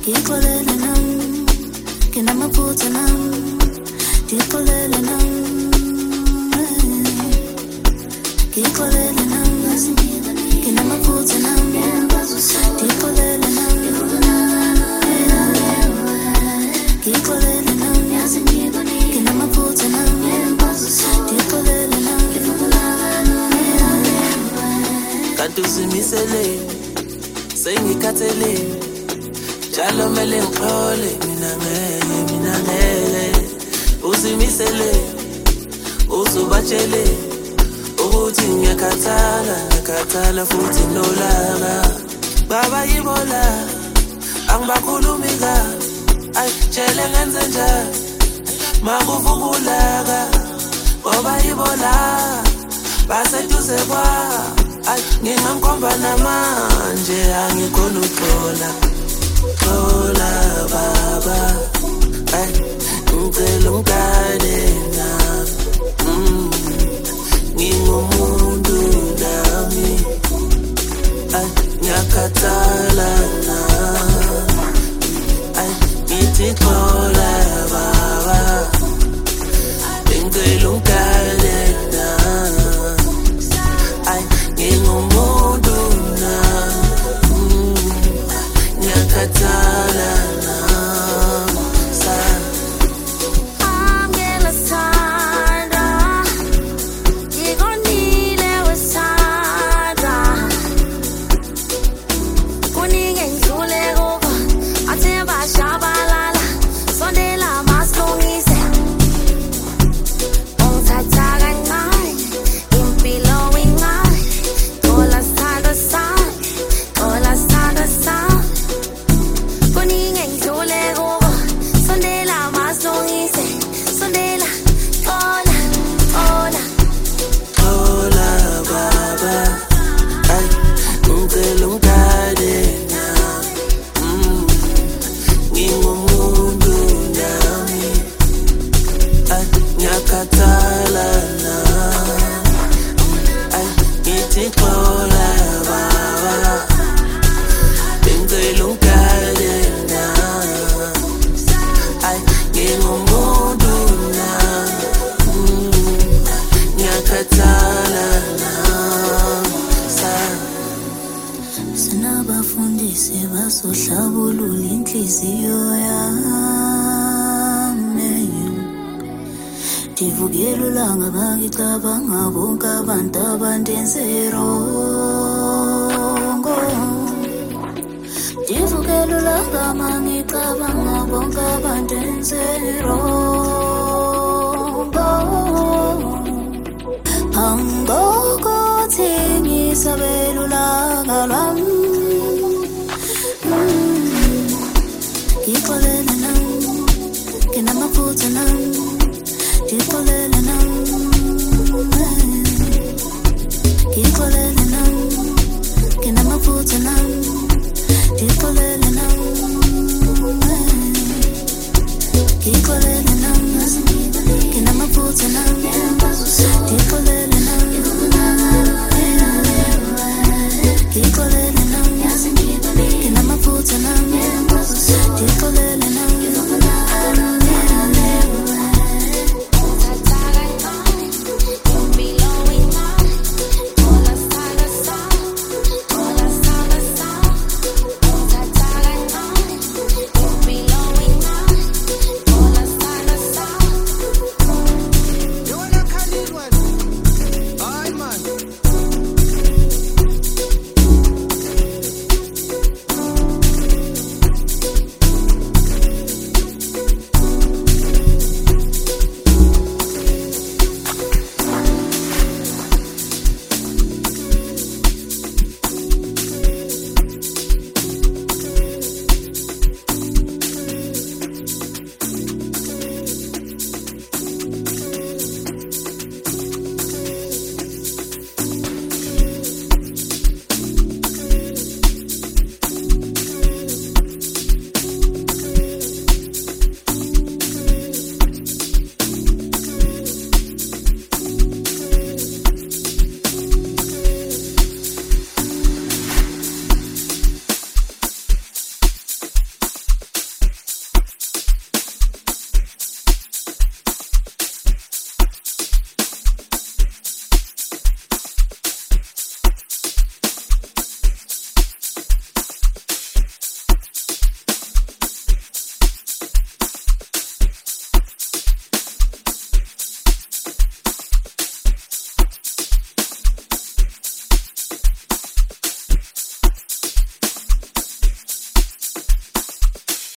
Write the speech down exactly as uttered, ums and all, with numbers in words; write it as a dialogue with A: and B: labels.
A: Ngixolele nami, nginamaphutha nami, ngixolele nami, ngixolele nami, nginamaphutha nami, ngixolele nami, ngixolele nami, nginamaphutha nami, ngixolele nami.
B: Kanti uzimisele, sengikhathele, njalo mele ngixole, mina ngeke, mina ngeke. Uzimisele, uzubatshele, ukuthi ngiyakhathala, ngiyakhathala futhi nolaka. Baba yibola, angibakhulumi kabi, ay tshele ngenze njani, makuvukulaka. Ngoba yibola, baseduze kwa, ay ngingamkhomba namanje, angikhona uxola. Xola baba, ay ngicela ungane nami, mm, ngingumuntu nami, ay ngiyakhathala nami, ay ngithi xola baba, ngicela ungane nami, ay ngingumuntu nami, mm, ngiyakhathala nami, sa.
A: I'm gonna Sandra, you gon' need it with Sandra. Kuningi ngidlule kuko, athe bashabalala, sondela masilungise. Ungithatha kancane, impilo incane, thola sithando sami, thola sithando sami. Kuningi ngidlule kuko, sondela masilungise, sondela, thola, thola.
B: Xola baba, ay ngicela ungane nami, mm, ngingumuntu nami, ay ngiyakhathala nami, ay ngithi xola baba, ngicela ungane nami, ay ngingumuntu nami, mm, ngiyakhathala nami, sa.
A: Sinabafundisi basohlabulula inhliziyo yami. Ndivukela ulanga bakicabanga bonke abantu abandenze rongo. Ndivukela ulanga mangicabanga bonke abandenze rongo. Angokuthi ngisabela ulanga lwami